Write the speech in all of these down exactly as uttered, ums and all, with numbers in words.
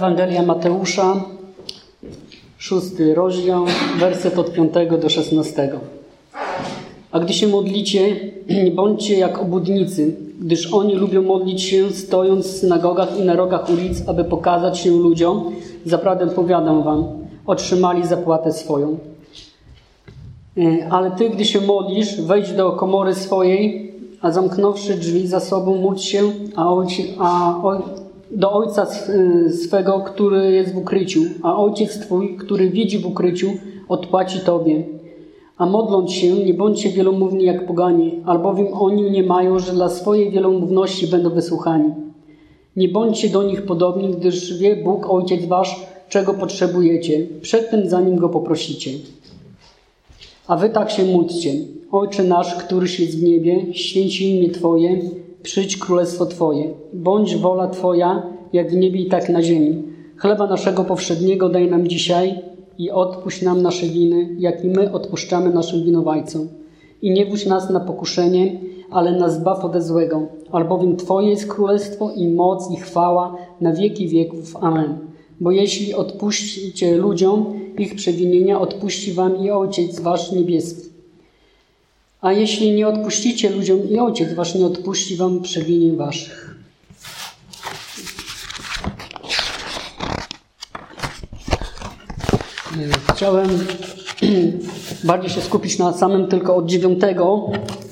Ewangelia Mateusza, szósty rozdział, werset od piątego do szesnastego. A gdy się modlicie, nie bądźcie jak obłudnicy, gdyż oni lubią modlić się, stojąc w synagogach i na rogach ulic, aby pokazać się ludziom. Zaprawdę powiadam wam, otrzymali zapłatę swoją. Ale ty, gdy się modlisz, wejdź do komory swojej, a zamknąwszy drzwi za sobą, módl się a ojci, a oj, do Ojca swego, który jest w ukryciu, a Ojciec twój, który widzi w ukryciu, odpłaci tobie. A modląc się, nie bądźcie wielomówni jak poganie, albowiem oni nie mają, że dla swojej wielomówności będą wysłuchani. Nie bądźcie do nich podobni, gdyż wie Bóg, Ojciec wasz, czego potrzebujecie, przed tym zanim Go poprosicie. A wy tak się módlcie. Ojcze nasz, któryś jest w niebie, święci imię Twoje, przyjdź królestwo Twoje. Bądź wola Twoja, jak w niebie i tak na ziemi. Chleba naszego powszedniego daj nam dzisiaj i odpuść nam nasze winy, jak i my odpuszczamy naszym winowajcom. I nie wódź nas na pokuszenie, ale nas zbaw ode złego. Albowiem Twoje jest królestwo i moc i chwała na wieki wieków. Amen. Bo jeśli odpuścicie ludziom ich przewinienia, odpuści wam i Ojciec wasz niebieski. A jeśli nie odpuścicie ludziom, i Ojciec wasz nie odpuści wam przewinień waszych. Chciałem bardziej się skupić na samym tylko od dziewiątego,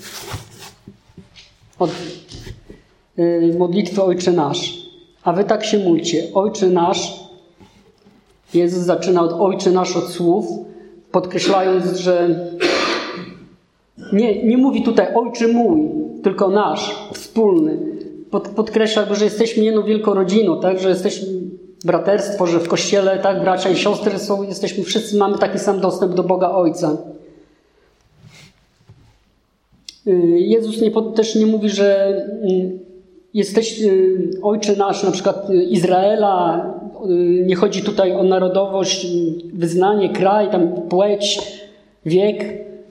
od modlitwy Ojcze Nasz. A wy tak się módlcie. Ojcze Nasz. Jezus zaczyna od Ojcze Nasz, od słów, podkreślając, że nie, nie mówi tutaj Ojcze mój, tylko nasz, wspólny. Pod, podkreśla, że jesteśmy jedną wielką rodziną, tak? Że jesteśmy braterstwo, że w Kościele, tak, bracia i siostry są, jesteśmy, wszyscy mamy taki sam dostęp do Boga Ojca. Jezus nie, też nie mówi, że jesteś Ojcze Nasz, na przykład Izraela. Nie chodzi tutaj o narodowość, wyznanie, kraj, tam płeć, wiek.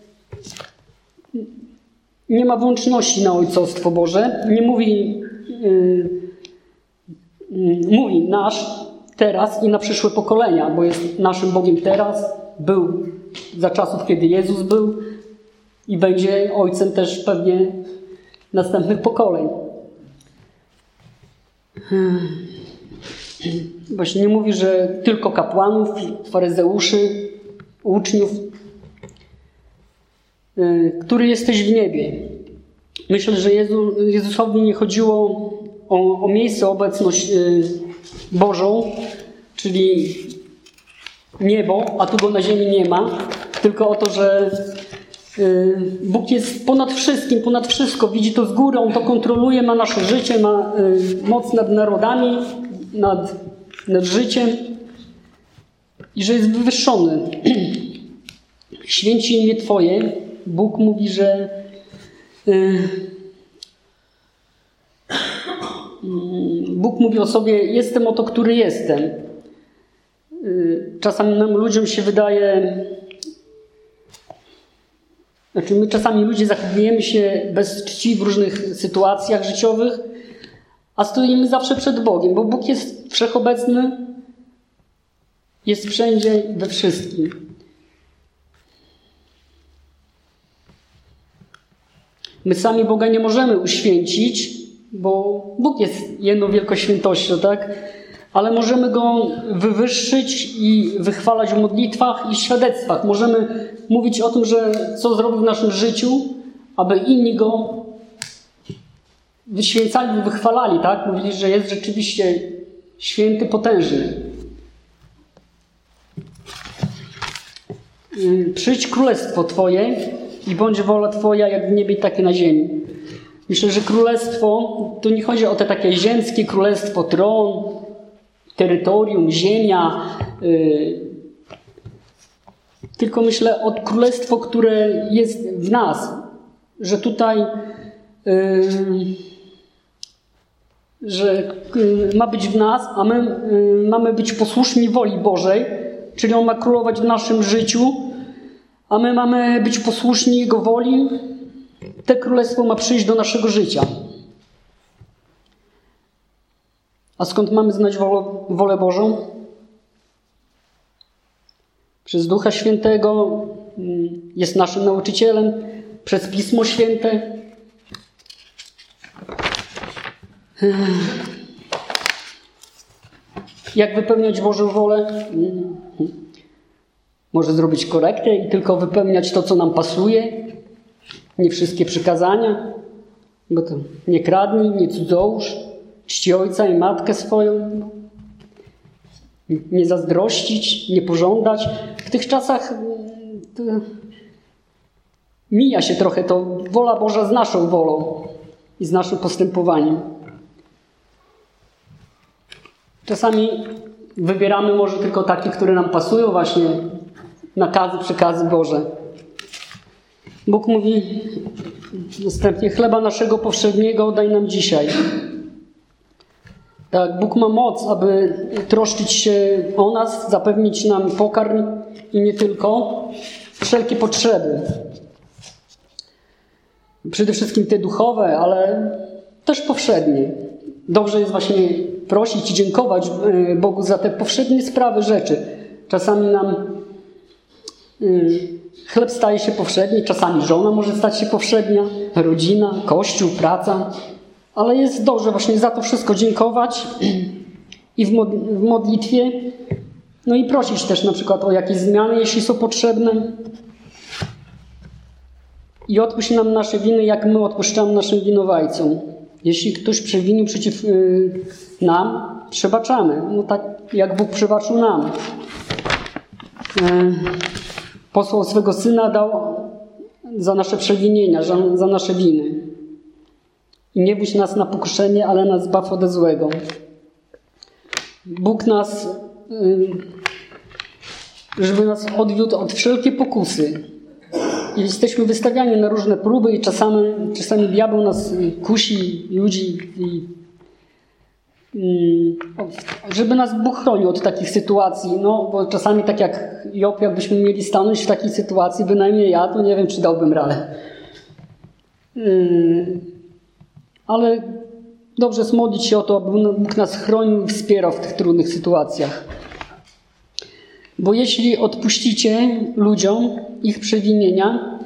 Nie ma włączności na Ojcostwo Boże. Nie mówi, yy, yy, mówi nasz teraz i na przyszłe pokolenia, bo jest naszym Bogiem teraz, był za czasów, kiedy Jezus był i będzie Ojcem też pewnie następnych pokoleń. Właśnie nie mówi, że tylko kapłanów, faryzeuszy, uczniów, który jesteś w niebie. Myślę, że Jezu, Jezusowi nie chodziło o, o miejsce, obecność Bożą, czyli niebo, a tu go na ziemi nie ma, tylko o to, że Bóg jest ponad wszystkim, ponad wszystko, widzi to z góry, On to kontroluje, ma nasze życie, ma moc nad narodami, nad, nad życiem i że jest wywyższony. Święci imię Twoje. Bóg mówi, że Bóg mówi o sobie, jestem oto, który jestem. Czasami nam ludziom się wydaje, znaczy my czasami ludzie zachowujemy się bez czci w różnych sytuacjach życiowych, a stoimy zawsze przed Bogiem, bo Bóg jest wszechobecny, jest wszędzie, we wszystkim. My sami Boga nie możemy uświęcić, bo Bóg jest jedną wielką świętością, tak? Ale możemy Go wywyższyć i wychwalać w modlitwach i świadectwach. Możemy mówić o tym, że co zrobił w naszym życiu, aby inni Go wyświęcali, wychwalali, tak? Mówili, że jest rzeczywiście święty, potężny. Przyjdź królestwo Twoje i bądź wola Twoja jak w niebie, tak i na ziemi. Myślę, że królestwo, tu nie chodzi o te takie ziemskie królestwo, tron, terytorium, ziemia, yy, tylko myślę o królestwo, które jest w nas, że tutaj yy, że yy, ma być w nas, a my yy, mamy być posłuszni woli Bożej, czyli On ma królować w naszym życiu, a my mamy być posłuszni Jego woli. Te królestwo ma przyjść do naszego życia. A skąd mamy znać wolę, wolę Bożą? Przez Ducha Świętego, jest naszym nauczycielem, przez Pismo Święte. Jak wypełniać Bożą wolę? Może zrobić korektę i tylko wypełniać to, co nam pasuje. Nie wszystkie przykazania. Bo to nie kradnij, nie cudzołóż, czci ojca i matkę swoją. Nie zazdrościć, nie pożądać. W tych czasach to mija się trochę to wola Boża z naszą wolą i z naszym postępowaniem. Czasami wybieramy może tylko takie, które nam pasują, właśnie nakazy, przekazy Boże. Bóg mówi następnie: chleba naszego powszedniego daj nam dzisiaj. Tak, Bóg ma moc, aby troszczyć się o nas, zapewnić nam pokarm i nie tylko, wszelkie potrzeby. Przede wszystkim te duchowe, ale też powszednie. Dobrze jest właśnie prosić i dziękować Bogu za te powszednie sprawy rzeczy. Czasami nam chleb staje się powszedni, czasami żona może stać się powszednia, rodzina, kościół, praca. Ale jest dobrze właśnie za to wszystko dziękować i w modlitwie, no i prosić też na przykład o jakieś zmiany, jeśli są potrzebne. I odpuść nam nasze winy, jak my odpuszczamy naszym winowajcom. Jeśli ktoś przewinił przeciw yy, nam, przebaczamy. No tak jak Bóg przebaczył nam. Yy, posłał swego Syna, dał za nasze przewinienia, za, za nasze winy. I nie wódź nas na pokuszenie, ale nas zbaw ode złego. Bóg nas, żeby nas odwiódł od wszelkiej pokusy. I jesteśmy wystawiani na różne próby i czasami, czasami diabeł nas kusi, ludzi. I, i, żeby nas Bóg chronił od takich sytuacji. No, bo czasami tak jak Job, jakbyśmy mieli stanąć w takiej sytuacji, bynajmniej ja, to nie wiem, czy dałbym radę. Yy. Ale dobrze jest modlić się o to, aby Bóg nas chronił i wspierał w tych trudnych sytuacjach. Bo jeśli odpuścicie ludziom ich przewinienia,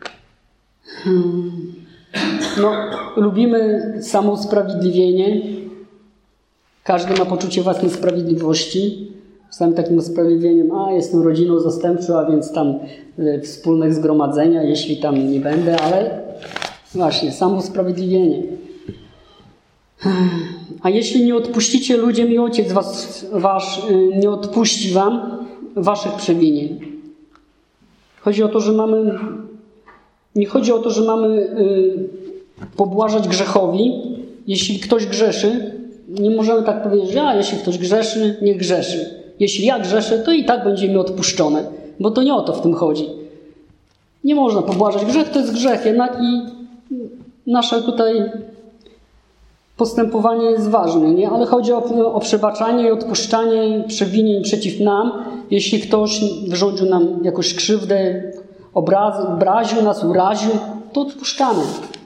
no, lubimy samousprawiedliwienie. Każdy ma poczucie własnej sprawiedliwości. Czasami takim usprawiedliwieniem: a jestem rodziną zastępczą, a więc tam y, wspólnych zgromadzenia, jeśli tam nie będę, ale właśnie samousprawiedliwienie. A jeśli nie odpuścicie ludziom, i Ojciec was, wasz nie odpuści wam waszych przewinień. Chodzi o to, że mamy... Nie chodzi o to, że mamy y, pobłażać grzechowi. Jeśli ktoś grzeszy, nie możemy tak powiedzieć, że a jeśli ktoś grzeszy, nie grzeszy. Jeśli ja grzeszę, to i tak będzie mi odpuszczone. Bo to nie o to w tym chodzi. Nie można pobłażać. Grzech to jest grzech. Jednak i nasze tutaj postępowanie jest ważne, nie? Ale chodzi o, o przebaczanie i odpuszczanie przewinień przeciw nam. Jeśli ktoś wyrządził nam jakąś krzywdę, obraz, obraził nas, uraził, to odpuszczamy.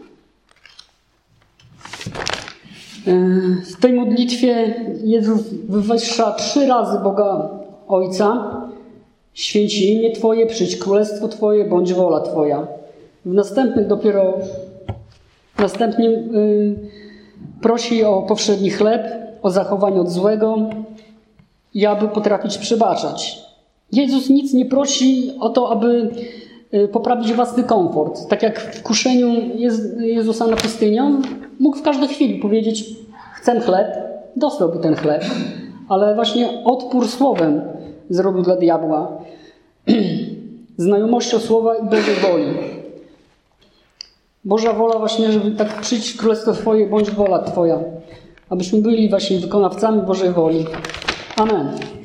W tej modlitwie Jezus wywyższa trzy razy Boga Ojca. Święci imię Twoje, przyjdź królestwo Twoje, bądź wola Twoja. W następnych dopiero w następnym yy, prosi o powszedni chleb, o zachowanie od złego i aby potrafić przebaczać. Jezus nic nie prosi o to, aby poprawić własny komfort. Tak jak w kuszeniu Jezusa na pustyni, on mógł w każdej chwili powiedzieć: chcę chleb, dostałby ten chleb. Ale właśnie odpór słowem zrobił dla diabła. Znajomością słowa i Bożej woli. Boża wola właśnie, żeby tak przyjść królestwo Twoje, bądź wola Twoja. Abyśmy byli właśnie wykonawcami Bożej woli. Amen.